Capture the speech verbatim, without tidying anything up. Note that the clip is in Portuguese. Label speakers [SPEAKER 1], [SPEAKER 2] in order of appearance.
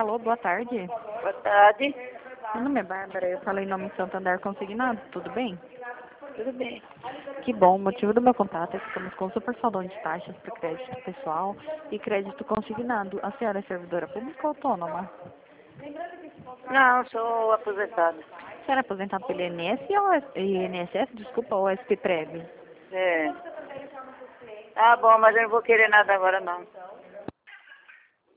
[SPEAKER 1] Alô, boa tarde.
[SPEAKER 2] Boa tarde.
[SPEAKER 1] Meu nome é Bárbara, eu falei em nome de Santander Consignado, tudo bem?
[SPEAKER 2] Tudo bem?
[SPEAKER 1] Que bom, o motivo do meu contato é que estamos com super saldão de taxas para crédito pessoal e crédito consignado. A senhora é servidora pública ou autônoma?
[SPEAKER 2] Não, sou aposentada.
[SPEAKER 1] A senhora é aposentada pelo I N S ou I N S S, desculpa, ou S P Prev?
[SPEAKER 2] É. Ah, bom, mas eu não vou querer nada agora não.